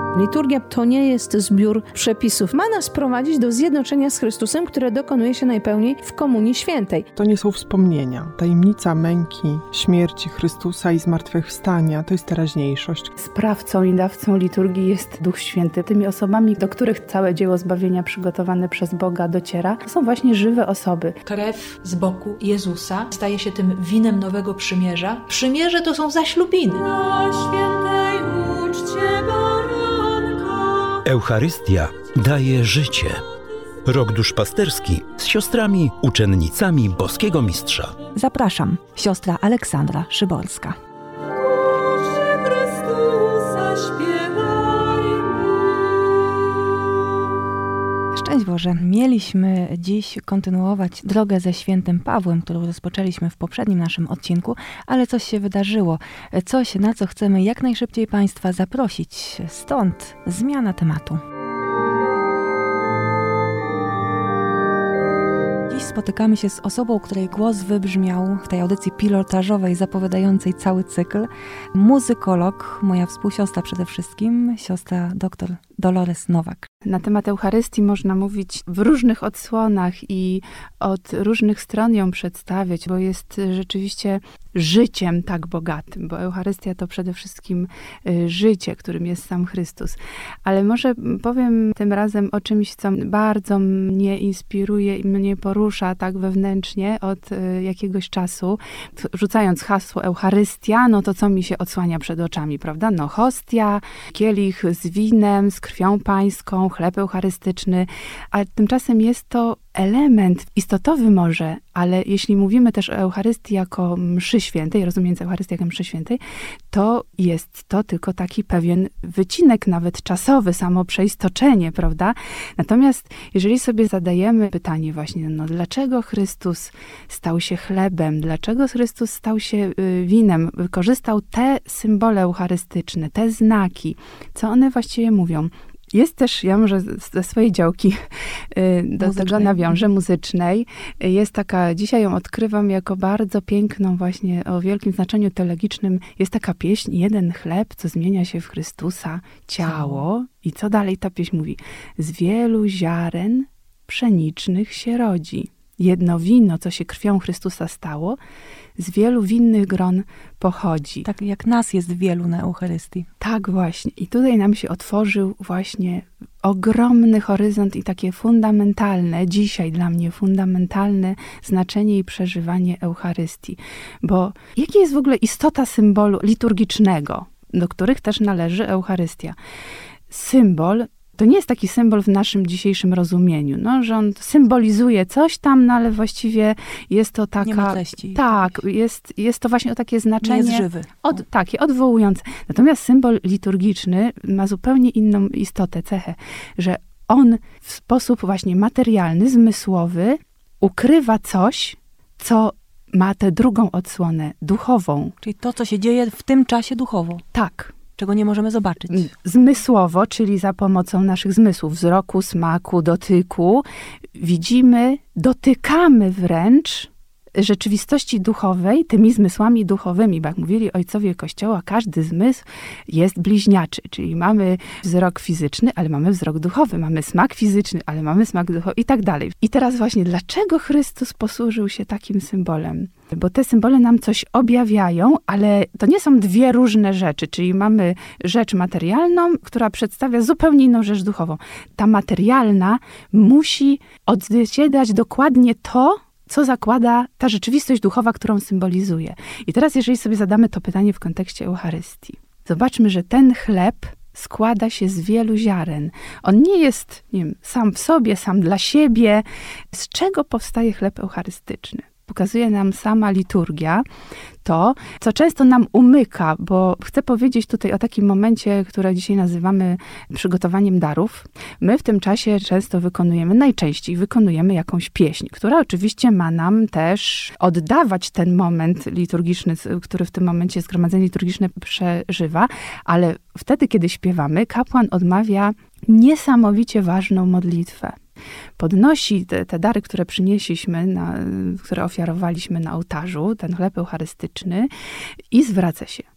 Liturgia to nie jest zbiór przepisów. Ma nas prowadzić do zjednoczenia z Chrystusem, które dokonuje się najpełniej w Komunii Świętej. To nie są wspomnienia. Tajemnica męki, śmierci Chrystusa i zmartwychwstania to jest teraźniejszość. Sprawcą i dawcą liturgii jest Duch Święty. Tymi osobami, do których całe dzieło zbawienia przygotowane przez Boga dociera, to są właśnie żywe osoby. Krew z boku Jezusa staje się tym winem nowego przymierza. Przymierze to są zaślubiny. Na świętej uczcie Eucharystia daje życie. Rok duszpasterski z siostrami, uczennicami Boskiego Mistrza. Zapraszam, siostra Aleksandra Szyborska. Szczęść Boże, mieliśmy dziś kontynuować drogę ze świętym Pawłem, którą rozpoczęliśmy w poprzednim naszym odcinku, ale coś się wydarzyło, coś, na co chcemy jak najszybciej Państwa zaprosić. Stąd zmiana tematu. Dziś spotykamy się z osobą, której głos wybrzmiał w tej audycji pilotażowej zapowiadającej cały cykl. Muzykolog, moja współsiostra przede wszystkim, siostra dr Dolores Nowak. Na temat Eucharystii można mówić w różnych odsłonach i od różnych stron ją przedstawiać, bo jest rzeczywiście życiem tak bogatym, bo Eucharystia to przede wszystkim życie, którym jest sam Chrystus. Ale może powiem tym razem o czymś, co bardzo mnie inspiruje i mnie porusza tak wewnętrznie od jakiegoś czasu. Rzucając hasło Eucharystia, no to co mi się odsłania przed oczami, prawda? No hostia, kielich z winem, z krwią pańską, chleb eucharystyczny, a tymczasem jest to element istotowy może, ale jeśli mówimy też o Eucharystii jako mszy świętej, rozumiejąc Eucharystię jako mszy świętej, to jest to tylko taki pewien wycinek, nawet czasowy, samo przeistoczenie, prawda? Natomiast jeżeli sobie zadajemy pytanie właśnie, no dlaczego Chrystus stał się chlebem, dlaczego Chrystus stał się winem, wykorzystał te symbole eucharystyczne, te znaki, co one właściwie mówią? Jest też, ja może ze swojej działki do tego nawiążę, muzycznej. Jest taka, dzisiaj ją odkrywam jako bardzo piękną właśnie, o wielkim znaczeniu teologicznym. Jest taka pieśń, jeden chleb, co zmienia się w Chrystusa ciało. I co dalej ta pieśń mówi? Z wielu ziaren pszenicznych się rodzi. Jedno wino, co się krwią Chrystusa stało, z wielu winnych gron pochodzi. Tak jak nas jest wielu na Eucharystii. Tak właśnie. I tutaj nam się otworzył właśnie ogromny horyzont i takie fundamentalne, dzisiaj dla mnie fundamentalne znaczenie i przeżywanie Eucharystii. Bo jaka jest w ogóle istota symbolu liturgicznego, do których też należy Eucharystia? Symbol to nie jest taki symbol w naszym dzisiejszym rozumieniu, no, że on symbolizuje coś tam, no, ale właściwie jest to taka... Nie ma treści. Tak, jest to właśnie o takie znaczenie... Nie jest żywy. Takie, odwołujące. Natomiast symbol liturgiczny ma zupełnie inną istotę, cechę, że on w sposób właśnie materialny, zmysłowy ukrywa coś, co ma tę drugą odsłonę, duchową. Czyli to, co się dzieje w tym czasie duchowo. Tak. Czego nie możemy zobaczyć. Zmysłowo, czyli za pomocą naszych zmysłów, wzroku, smaku, dotyku, widzimy, dotykamy wręcz rzeczywistości duchowej tymi zmysłami duchowymi, bo jak mówili ojcowie Kościoła, każdy zmysł jest bliźniaczy, czyli mamy wzrok fizyczny, ale mamy wzrok duchowy, mamy smak fizyczny, ale mamy smak duchowy i tak dalej. I teraz właśnie, dlaczego Chrystus posłużył się takim symbolem? Bo te symbole nam coś objawiają, ale to nie są dwie różne rzeczy, czyli mamy rzecz materialną, która przedstawia zupełnie inną rzecz duchową. Ta materialna musi odzwierciedlać dokładnie to, co zakłada ta rzeczywistość duchowa, którą symbolizuje. I teraz, jeżeli sobie zadamy to pytanie w kontekście Eucharystii, zobaczmy, że ten chleb składa się z wielu ziaren. On nie jest, nie wiem, sam w sobie, sam dla siebie. Z czego powstaje chleb eucharystyczny? Pokazuje nam sama liturgia, to, co często nam umyka, bo chcę powiedzieć tutaj o takim momencie, które dzisiaj nazywamy przygotowaniem darów. My w tym czasie najczęściej wykonujemy jakąś pieśń, która oczywiście ma nam też oddawać ten moment liturgiczny, który w tym momencie zgromadzenie liturgiczne przeżywa, ale wtedy, kiedy śpiewamy, kapłan odmawia niesamowicie ważną modlitwę. Podnosi te dary, które przynieśliśmy, które ofiarowaliśmy na ołtarzu, ten chleb eucharystyczny i zwraca się.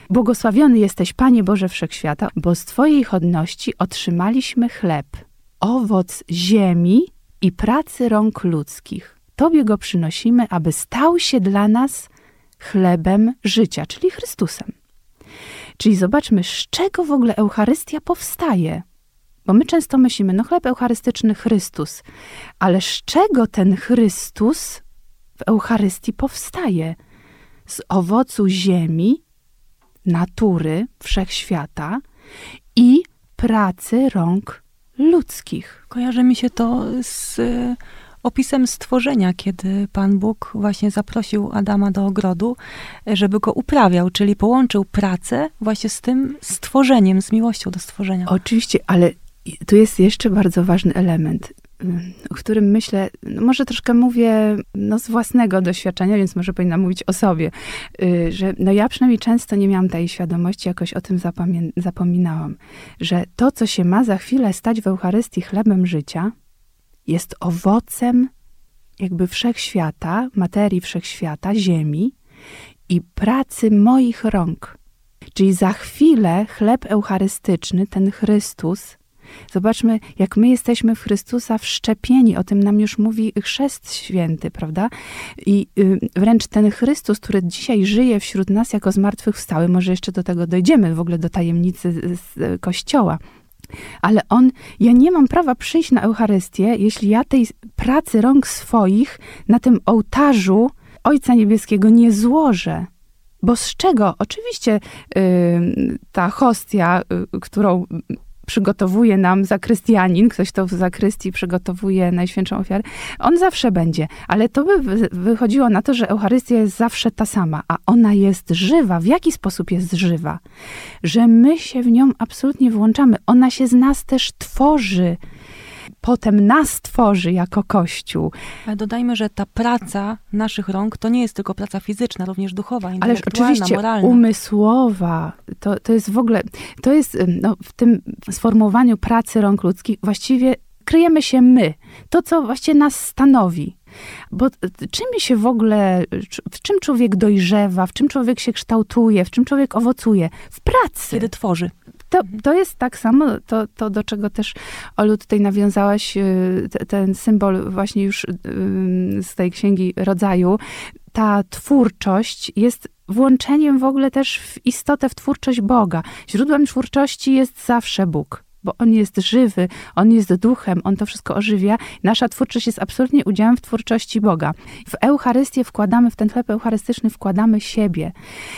Błogosławiony jesteś, Panie Boże Wszechświata, bo z Twojej hojności otrzymaliśmy chleb, owoc ziemi i pracy rąk ludzkich. Tobie go przynosimy, aby stał się dla nas chlebem życia, czyli Chrystusem. Czyli zobaczmy, z czego w ogóle Eucharystia powstaje. Bo my często myślimy, chleb eucharystyczny Chrystus, ale z czego ten Chrystus w Eucharystii powstaje? Z owocu ziemi, natury, wszechświata i pracy rąk ludzkich. Kojarzy mi się to z opisem stworzenia, kiedy Pan Bóg właśnie zaprosił Adama do ogrodu, żeby go uprawiał, czyli połączył pracę właśnie z tym stworzeniem, z miłością do stworzenia. Oczywiście, ale tu jest jeszcze bardzo ważny element, o którym myślę, może troszkę mówię z własnego doświadczenia, więc może powinnam mówić o sobie, że ja przynajmniej często nie miałam tej świadomości, jakoś o tym zapominałam, że to, co się ma za chwilę stać w Eucharystii chlebem życia, jest owocem jakby wszechświata, materii wszechświata, ziemi i pracy moich rąk. Czyli za chwilę chleb eucharystyczny, ten Chrystus, zobaczmy, jak my jesteśmy w Chrystusa wszczepieni, o tym nam już mówi Chrzest Święty, prawda? I wręcz ten Chrystus, który dzisiaj żyje wśród nas jako zmartwychwstały, może jeszcze do tego dojdziemy, w ogóle do tajemnicy z Kościoła, ale ja nie mam prawa przyjść na Eucharystię, jeśli ja tej pracy rąk swoich na tym ołtarzu Ojca Niebieskiego nie złożę. Bo z czego? Oczywiście ta hostia, którą przygotowuje nam zakrystianin, ktoś to w zakrystii przygotowuje Najświętszą Ofiarę, on zawsze będzie. Ale to by wychodziło na to, że Eucharystia jest zawsze ta sama, a ona jest żywa. W jaki sposób jest żywa? Że my się w nią absolutnie włączamy. Ona się z nas też tworzy. Potem nas tworzy jako Kościół. Ale dodajmy, że ta praca naszych rąk to nie jest tylko praca fizyczna, również duchowa, intelektualna, ale oczywiście moralna. Umysłowa. To jest w ogóle, to jest w tym sformułowaniu pracy rąk ludzkich właściwie kryjemy się my. To, co właściwie nas stanowi. Bo czym się w ogóle, w czym człowiek dojrzewa, w czym człowiek się kształtuje, w czym człowiek owocuje? W pracy. Kiedy tworzy. To jest tak samo, to do czego też, Olu, tutaj nawiązałaś, ten symbol właśnie już z tej Księgi Rodzaju. Ta twórczość jest włączeniem w ogóle też w istotę, w twórczość Boga. Źródłem twórczości jest zawsze Bóg, bo On jest żywy, On jest duchem, On to wszystko ożywia. Nasza twórczość jest absolutnie udziałem w twórczości Boga. W Eucharystię w ten chleb eucharystyczny wkładamy siebie.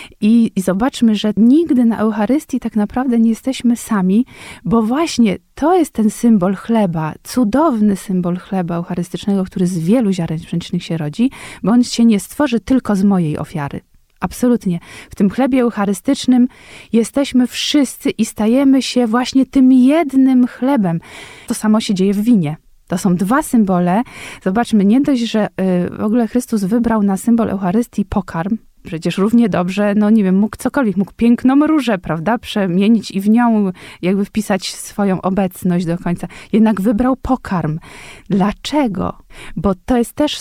I zobaczmy, że nigdy na Eucharystii tak naprawdę nie jesteśmy sami, bo właśnie to jest ten symbol chleba, cudowny symbol chleba eucharystycznego, który z wielu ziaren pszenicznych się rodzi, bo on się nie stworzy tylko z mojej ofiary. Absolutnie. W tym chlebie eucharystycznym jesteśmy wszyscy i stajemy się właśnie tym jednym chlebem. To samo się dzieje w winie. To są dwa symbole. Zobaczmy, nie dość, że w ogóle Chrystus wybrał na symbol Eucharystii pokarm, przecież równie dobrze, mógł cokolwiek, mógł piękną różę, prawda, przemienić i w nią jakby wpisać swoją obecność do końca. Jednak wybrał pokarm. Dlaczego? Bo to jest też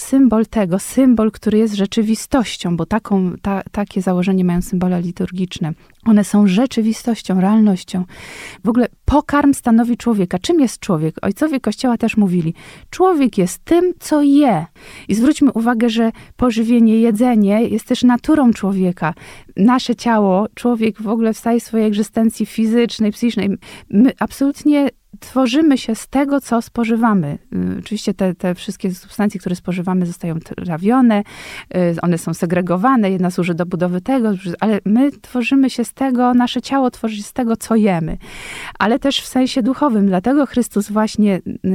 symbol, który jest rzeczywistością, bo takie założenie mają symbole liturgiczne. One są rzeczywistością, realnością. W ogóle pokarm stanowi człowieka. Czym jest człowiek? Ojcowie Kościoła też mówili, człowiek jest tym, co je. I zwróćmy uwagę, że pożywienie, jedzenie jest też naturą człowieka. Nasze ciało, człowiek w ogóle w całej swojej egzystencji fizycznej, psychicznej, my absolutnie tworzymy się z tego, co spożywamy. Oczywiście te wszystkie substancje, które spożywamy, zostają trawione, one są segregowane, jedna służy do budowy tego, ale my tworzymy się z tego, nasze ciało tworzy się z tego, co jemy. Ale też w sensie duchowym. Dlatego Chrystus właśnie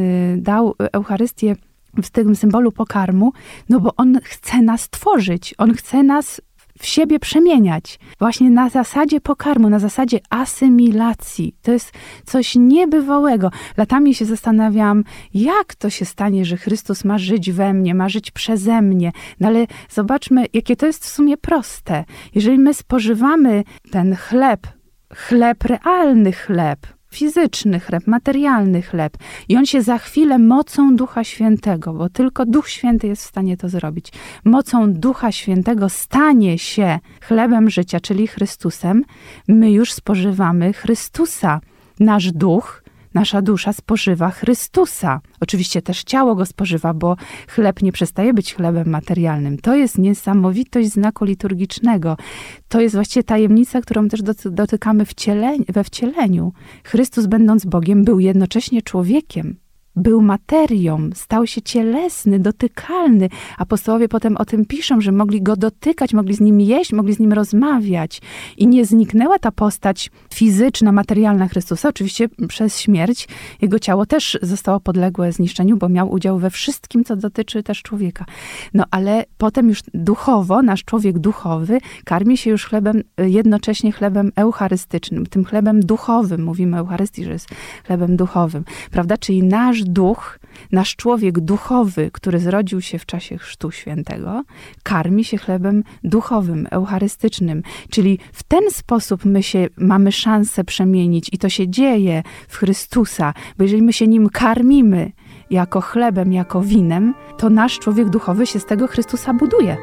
dał Eucharystię w tym symbolu pokarmu, bo On chce nas tworzyć. On chce nas w siebie przemieniać. Właśnie na zasadzie pokarmu, na zasadzie asymilacji. To jest coś niebywałego. Latami się zastanawiałam, jak to się stanie, że Chrystus ma żyć we mnie, ma żyć przeze mnie. No ale zobaczmy, jakie to jest w sumie proste. Jeżeli my spożywamy ten chleb, realny chleb, w fizyczny chleb, materialny chleb. I on się za chwilę mocą Ducha Świętego, bo tylko Duch Święty jest w stanie to zrobić, mocą Ducha Świętego stanie się chlebem życia, czyli Chrystusem. My już spożywamy Chrystusa. Nasz duch, nasza dusza spożywa Chrystusa. Oczywiście też ciało go spożywa, bo chleb nie przestaje być chlebem materialnym. To jest niesamowitość znaku liturgicznego. To jest właściwie tajemnica, którą też dotykamy we wcieleniu. Chrystus, będąc Bogiem, był jednocześnie człowiekiem. Był materią, stał się cielesny, dotykalny. Apostołowie potem o tym piszą, że mogli go dotykać, mogli z nim jeść, mogli z nim rozmawiać. I nie zniknęła ta postać fizyczna, materialna Chrystusa. Oczywiście przez śmierć jego ciało też zostało podległe zniszczeniu, bo miał udział we wszystkim, co dotyczy też człowieka. No ale potem już duchowo, nasz człowiek duchowy karmi się już chlebem, jednocześnie chlebem eucharystycznym, tym chlebem duchowym. Mówimy o Eucharystii, że jest chlebem duchowym, prawda? Czyli nasz duch, nasz człowiek duchowy, który zrodził się w czasie Chrztu Świętego, karmi się chlebem duchowym, eucharystycznym. Czyli w ten sposób my się mamy szansę przemienić i to się dzieje w Chrystusa, bo jeżeli my się nim karmimy jako chlebem, jako winem, to nasz człowiek duchowy się z tego Chrystusa buduje.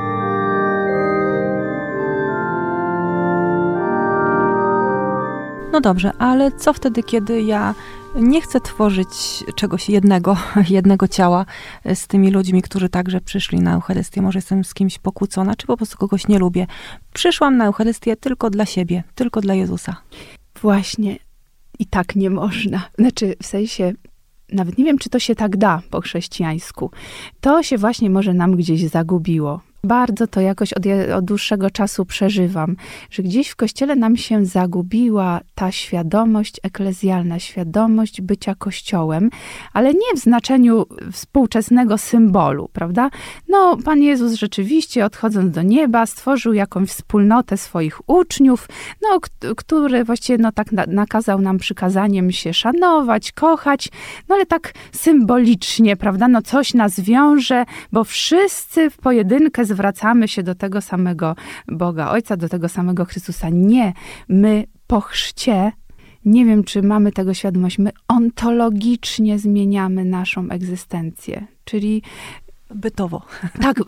No dobrze, ale co wtedy, kiedy ja nie chcę tworzyć czegoś jednego ciała z tymi ludźmi, którzy także przyszli na Eucharystię? Może jestem z kimś pokłócona, czy po prostu kogoś nie lubię. Przyszłam na Eucharystię tylko dla siebie, tylko dla Jezusa. Właśnie i tak nie można. Znaczy, w sensie, nawet nie wiem, czy to się tak da po chrześcijańsku. To się właśnie może nam gdzieś zagubiło. Bardzo to jakoś od dłuższego czasu przeżywam, że gdzieś w Kościele nam się zagubiła ta świadomość eklezjalna, świadomość bycia Kościołem, ale nie w znaczeniu współczesnego symbolu, prawda? No, Pan Jezus rzeczywiście, odchodząc do nieba, stworzył jakąś wspólnotę swoich uczniów, no, który właściwie tak nakazał nam przykazaniem się szanować, kochać, no ale tak symbolicznie, prawda? No coś nas wiąże, bo wszyscy w pojedynkę zwracamy się do tego samego Boga Ojca, do tego samego Chrystusa. Nie, my po chrzcie, nie wiem, czy mamy tego świadomość, my ontologicznie zmieniamy naszą egzystencję, czyli bytowo. Tak,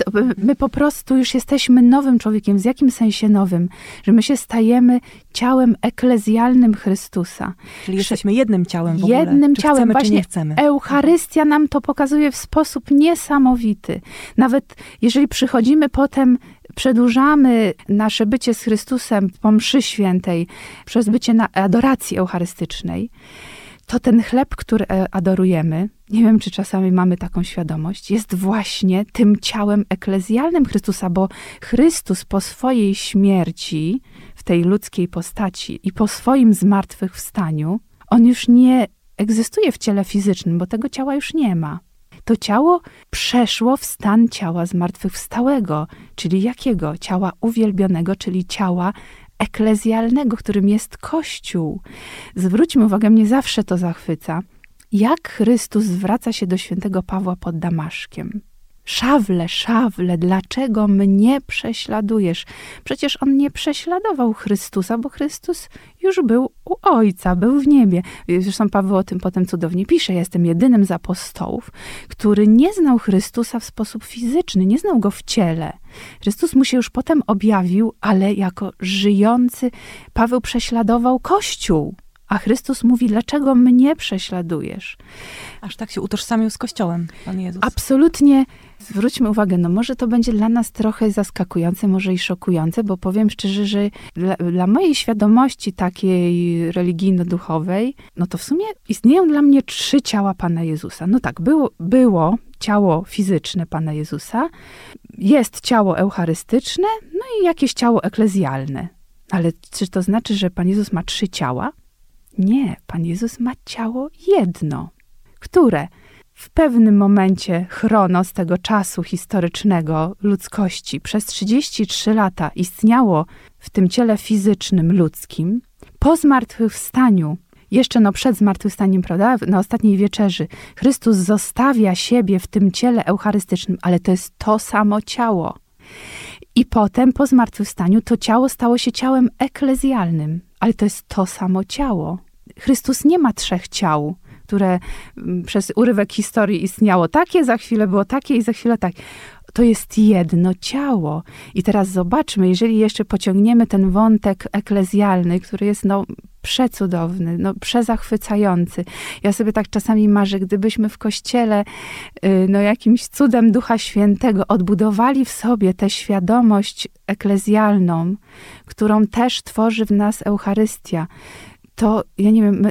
my po prostu już jesteśmy nowym człowiekiem. W jakim sensie nowym? Że my się stajemy ciałem eklezjalnym Chrystusa. Czyli jesteśmy jednym ciałem w ogóle. Jednym czy ciałem. chcemy, Właśnie czy nie chcemy. Eucharystia nam to pokazuje w sposób niesamowity. Nawet jeżeli przychodzimy potem, przedłużamy nasze bycie z Chrystusem po mszy świętej, przez bycie na adoracji eucharystycznej, to ten chleb, który adorujemy, nie wiem, czy czasami mamy taką świadomość, jest właśnie tym ciałem eklezjalnym Chrystusa, bo Chrystus po swojej śmierci w tej ludzkiej postaci i po swoim zmartwychwstaniu, on już nie egzystuje w ciele fizycznym, bo tego ciała już nie ma. To ciało przeszło w stan ciała zmartwychwstałego, czyli jakiego? Ciała uwielbionego, czyli ciała eklezjalnego, którym jest Kościół. Zwróćmy uwagę, mnie zawsze to zachwyca, jak Chrystus zwraca się do świętego Pawła pod Damaszkiem. Szawle, szawle, dlaczego mnie prześladujesz? Przecież on nie prześladował Chrystusa, bo Chrystus już był u Ojca, był w niebie. Zresztą Paweł o tym potem cudownie pisze. Ja jestem jedynym z apostołów, który nie znał Chrystusa w sposób fizyczny, nie znał go w ciele. Chrystus mu się już potem objawił, ale jako żyjący. Paweł prześladował Kościół. A Chrystus mówi, dlaczego mnie prześladujesz? Aż tak się utożsamił z Kościołem, Pan Jezus. Absolutnie. Zwróćmy uwagę, no może to będzie dla nas trochę zaskakujące, może i szokujące, bo powiem szczerze, że dla mojej świadomości takiej religijno-duchowej, no to w sumie istnieją dla mnie 3 ciała Pana Jezusa. No tak, było ciało fizyczne Pana Jezusa, jest ciało eucharystyczne, no i jakieś ciało eklezjalne. Ale czy to znaczy, że Pan Jezus ma 3 ciała? Nie, Pan Jezus ma ciało jedno, które w pewnym momencie chronos tego czasu historycznego ludzkości przez 33 lata istniało w tym ciele fizycznym ludzkim. Po zmartwychwstaniu, jeszcze przed zmartwychwstaniem, prawda, na ostatniej wieczerzy, Chrystus zostawia siebie w tym ciele eucharystycznym, ale to jest to samo ciało. I potem po zmartwychwstaniu to ciało stało się ciałem eklezjalnym, ale to jest to samo ciało. Chrystus nie ma 3 ciał, które przez urywek historii istniało takie, za chwilę było takie i za chwilę takie. To jest jedno ciało. I teraz zobaczmy, jeżeli jeszcze pociągniemy ten wątek eklezjalny, który jest przecudowny, przezachwycający. Ja sobie tak czasami marzę, gdybyśmy w Kościele jakimś cudem Ducha Świętego odbudowali w sobie tę świadomość eklezjalną, którą też tworzy w nas Eucharystia, to ja nie wiem,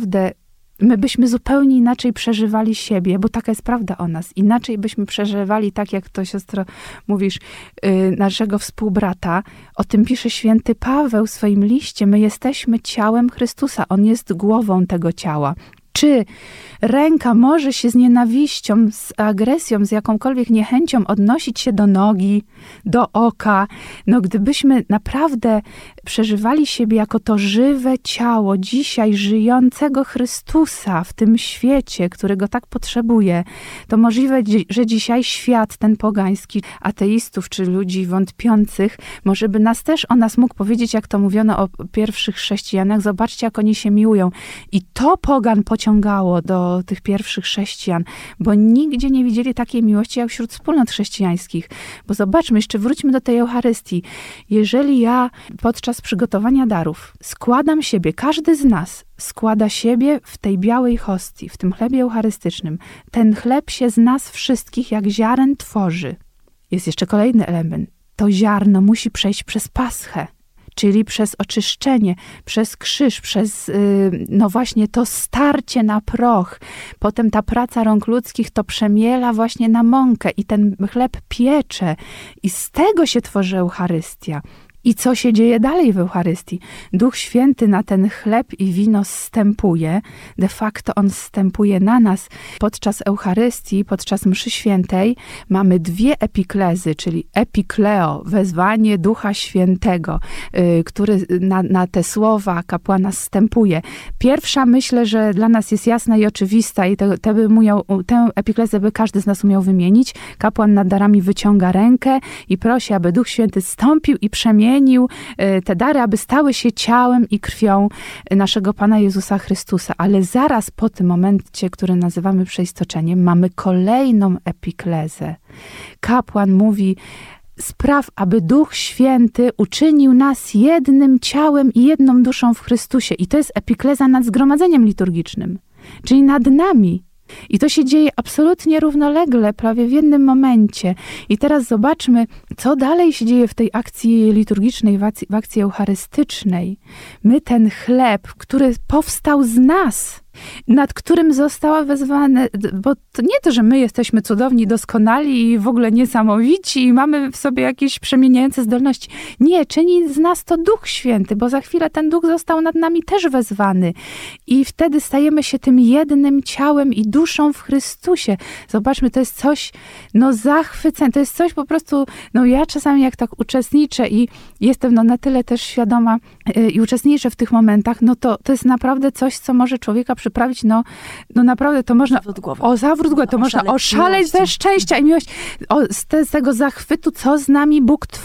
my byśmy zupełnie inaczej przeżywali siebie, bo taka jest prawda o nas. Inaczej byśmy przeżywali, tak jak to, siostro, mówisz, naszego współbrata. O tym pisze święty Paweł w swoim liście. My jesteśmy ciałem Chrystusa. On jest głową tego ciała. Czy ręka może się z nienawiścią, z agresją, z jakąkolwiek niechęcią odnosić się do nogi, do oka? Gdybyśmy naprawdę przeżywali siebie jako to żywe ciało dzisiaj żyjącego Chrystusa w tym świecie, którego tak potrzebuje, to możliwe, że dzisiaj świat ten pogański, ateistów czy ludzi wątpiących, może by o nas mógł powiedzieć, jak to mówiono o pierwszych chrześcijanach, zobaczcie, jak oni się miłują. I to pogan pociągało do tych pierwszych chrześcijan, bo nigdzie nie widzieli takiej miłości jak wśród wspólnot chrześcijańskich. Bo zobaczmy, jeszcze wróćmy do tej Eucharystii. Jeżeli ja podczas przygotowania darów składam siebie, każdy z nas składa siebie w tej białej hostii, w tym chlebie eucharystycznym, ten chleb się z nas wszystkich jak ziaren tworzy. Jest jeszcze kolejny element. To ziarno musi przejść przez paschę, czyli przez oczyszczenie, przez krzyż, przez właśnie to starcie na proch. Potem ta praca rąk ludzkich to przemiela właśnie na mąkę i ten chleb piecze. I z tego się tworzy Eucharystia. I co się dzieje dalej w Eucharystii? Duch Święty na ten chleb i wino zstępuje. De facto on zstępuje na nas. Podczas Eucharystii, podczas mszy świętej mamy 2 epiklezy, czyli epikleo, wezwanie Ducha Świętego, który na te słowa kapłana zstępuje. Pierwsza, myślę, że dla nas jest jasna i oczywista i tę epiklezę by każdy z nas umiał wymienić. Kapłan nad darami wyciąga rękę i prosi, aby Duch Święty zstąpił i przemienił te dary, aby stały się ciałem i krwią naszego Pana Jezusa Chrystusa. Ale zaraz po tym momencie, który nazywamy przeistoczeniem, mamy kolejną epiklezę. Kapłan mówi: spraw, aby Duch Święty uczynił nas jednym ciałem i jedną duszą w Chrystusie. I to jest epikleza nad zgromadzeniem liturgicznym, czyli nad nami. I to się dzieje absolutnie równolegle, prawie w jednym momencie. I teraz zobaczmy, co dalej się dzieje w tej akcji liturgicznej, w akcji eucharystycznej. My ten chleb, który powstał z nas, nad którym została wezwana, bo to nie to, że my jesteśmy cudowni, doskonali i w ogóle niesamowici i mamy w sobie jakieś przemieniające zdolności. Nie, czyni z nas to Duch Święty, bo za chwilę ten Duch został nad nami też wezwany. I wtedy stajemy się tym jednym ciałem i duszą w Chrystusie. Zobaczmy, to jest coś, zachwycające. To jest coś po prostu, ja czasami jak tak uczestniczę i jestem na tyle też świadoma i uczestniczę w tych momentach, to jest naprawdę coś, co może człowieka przyprawić, naprawdę to można... Zawrót głowy. To można oszaleć ze szczęścia i miłości. Z tego zachwytu, co z nami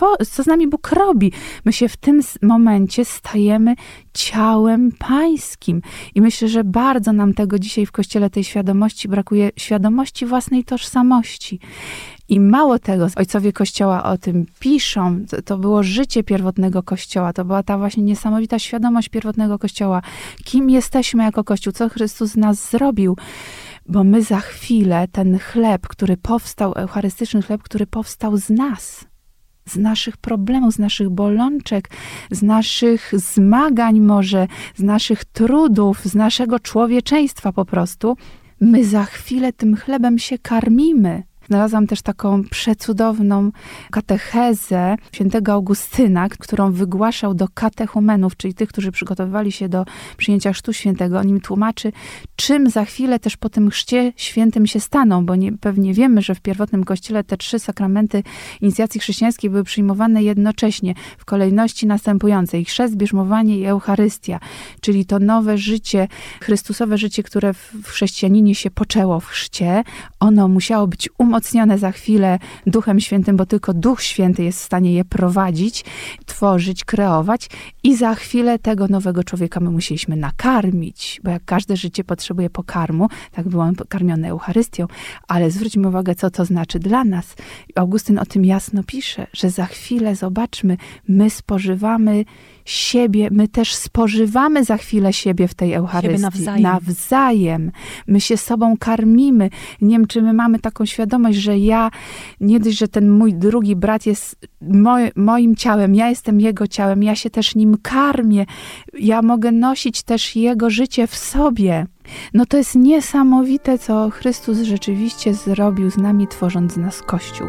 Bóg robi. My się w tym momencie stajemy ciałem pańskim. I myślę, że bardzo nam tego dzisiaj w Kościele, tej świadomości brakuje, świadomości własnej tożsamości. I mało tego, ojcowie Kościoła o tym piszą, to było życie pierwotnego Kościoła, to była ta właśnie niesamowita świadomość pierwotnego Kościoła. Kim jesteśmy jako Kościół, co Chrystus z nas zrobił, bo my za chwilę ten chleb, który powstał, eucharystyczny chleb, który powstał z nas, z naszych problemów, z naszych bolączek, z naszych zmagań może, z naszych trudów, z naszego człowieczeństwa po prostu, my za chwilę tym chlebem się karmimy. Znalazłam też taką przecudowną katechezę świętego Augustyna, którą wygłaszał do katechumenów, czyli tych, którzy przygotowywali się do przyjęcia Chrztu Świętego. On im tłumaczy, czym za chwilę też po tym chrzcie świętym się staną, bo pewnie wiemy, że w pierwotnym Kościele te 3 sakramenty inicjacji chrześcijańskiej były przyjmowane jednocześnie w kolejności następującej: chrzest, bierzmowanie i Eucharystia, czyli to nowe życie, chrystusowe życie, które w chrześcijaninie się poczęło w chrzcie. Ono musiało być umocnione za chwilę Duchem Świętym, bo tylko Duch Święty jest w stanie je prowadzić, tworzyć, kreować i za chwilę tego nowego człowieka my musieliśmy nakarmić, bo jak każde życie potrzebuje pokarmu, tak był on karmiony Eucharystią, ale zwróćmy uwagę, co to znaczy dla nas. Augustyn o tym jasno pisze, że za chwilę, zobaczmy, my spożywamy siebie, my też spożywamy za chwilę siebie w tej Eucharystii. Nawzajem. My się sobą karmimy. Nie wiem, czy my mamy taką świadomość, że ja, nie dość, że ten mój drugi brat jest moim ciałem, ja jestem jego ciałem, ja się też nim karmię. Ja mogę nosić też jego życie w sobie. No to jest niesamowite, co Chrystus rzeczywiście zrobił z nami, tworząc z nas Kościół.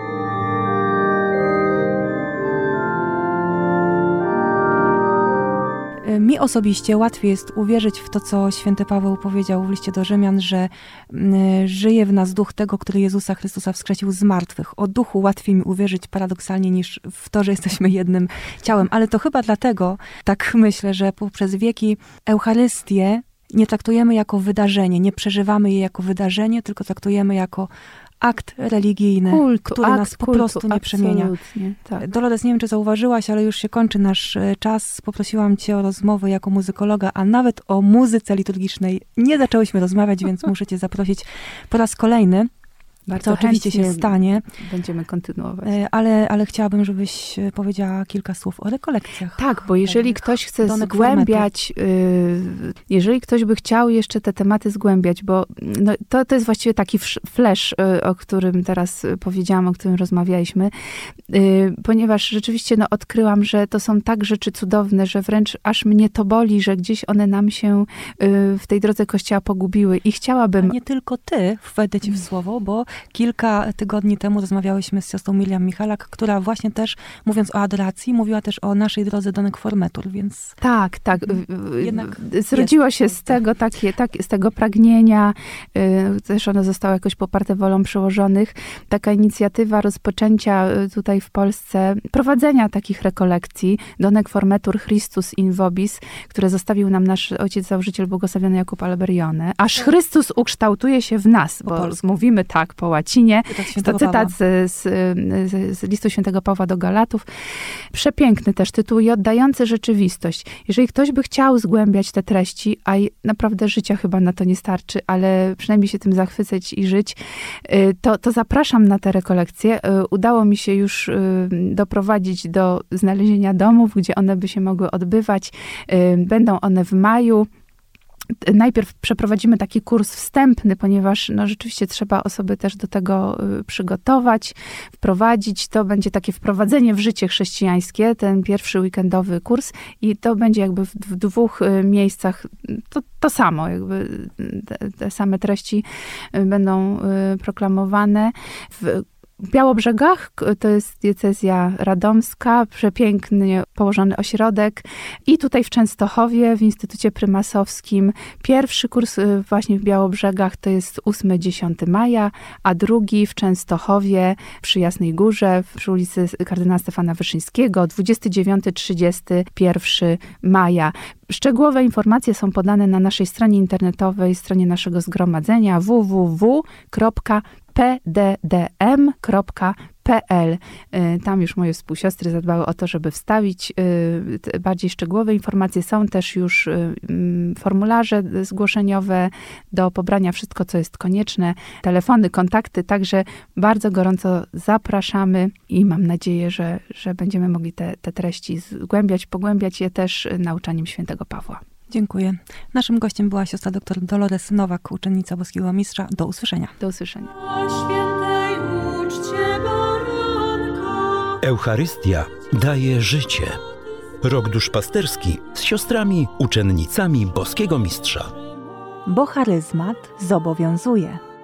Mi osobiście łatwiej jest uwierzyć w to, co święty Paweł powiedział w liście do Rzymian, że żyje w nas duch tego, który Jezusa Chrystusa wskrzesił z martwych. O duchu łatwiej mi uwierzyć paradoksalnie niż w to, że jesteśmy jednym ciałem. Ale to chyba dlatego, tak myślę, że poprzez wieki Eucharystię nie traktujemy jako wydarzenie, nie przeżywamy jej jako wydarzenie, tylko traktujemy jako akt religijny, który nas po prostu nie przemienia. Tak. Dolores, nie wiem, czy zauważyłaś, ale już się kończy nasz czas. Poprosiłam cię o rozmowę jako muzykologa, a nawet o muzyce liturgicznej nie zaczęłyśmy rozmawiać, więc muszę cię zaprosić po raz kolejny. Bardzo to oczywiście się stanie. Będziemy kontynuować. Ale chciałabym, żebyś powiedziała kilka słów o rekolekcjach. Tak, bo jeżeli ktoś chce zgłębiać, jeżeli ktoś by chciał jeszcze te tematy zgłębiać, bo no, to jest właściwie taki flash, o którym teraz powiedziałam, o którym rozmawialiśmy, ponieważ rzeczywiście odkryłam, że to są tak rzeczy cudowne, że wręcz aż mnie to boli, że gdzieś one nam się w tej drodze Kościoła pogubiły i chciałabym... A nie tylko ty, wejdę ci w słowo, bo kilka tygodni temu rozmawiałyśmy z siostrą Miriam Michalak, która właśnie też, mówiąc o adoracji, mówiła też o naszej drodze do Nekformetur, więc... Tak. Jednak zrodziło się z tego z tego pragnienia, też ono zostało jakoś poparte wolą przełożonych, taka inicjatywa rozpoczęcia tutaj w Polsce prowadzenia takich rekolekcji do Nekformetur Christus in vobis, które zostawił nam nasz ojciec założyciel błogosławiony Jakub Alberione. Aż Chrystus ukształtuje się w nas, bo mówimy tak po łacinie. To cytat z listu świętego Pawła do Galatów. Przepiękny też tytuł i oddający rzeczywistość. Jeżeli ktoś by chciał zgłębiać te treści, a naprawdę życia chyba na to nie starczy, ale przynajmniej się tym zachwycać i żyć, to zapraszam na te rekolekcje. Udało mi się już doprowadzić do znalezienia domów, gdzie one by się mogły odbywać. Będą one w maju. Najpierw przeprowadzimy taki kurs wstępny, ponieważ rzeczywiście trzeba osoby też do tego przygotować, wprowadzić. To będzie takie wprowadzenie w życie chrześcijańskie, ten pierwszy weekendowy kurs i to będzie jakby w 2 miejscach to samo, jakby te same treści będą proklamowane. W Białobrzegach, to jest diecezja radomska, przepięknie położony ośrodek i tutaj w Częstochowie, w Instytucie Prymasowskim. Pierwszy kurs właśnie w Białobrzegach to jest 8-10 maja, a drugi w Częstochowie przy Jasnej Górze, przy ulicy kardynała Stefana Wyszyńskiego, 29-31 maja. Szczegółowe informacje są podane na naszej stronie internetowej, stronie naszego zgromadzenia www.pddm.pl. Tam już moje współsiostry zadbały o to, żeby wstawić bardziej szczegółowe informacje. Są też już formularze zgłoszeniowe do pobrania, wszystko, co jest konieczne, telefony, kontakty, także bardzo gorąco zapraszamy i mam nadzieję, że będziemy mogli te treści zgłębiać, pogłębiać je też nauczaniem świętego Pawła. Dziękuję. Naszym gościem była siostra dr Dolores Nowak, uczennica boskiego mistrza. Do usłyszenia. Do usłyszenia. Eucharystia daje życie. Rok duszpasterski z siostrami, uczennicami boskiego mistrza. Bo charyzmat zobowiązuje.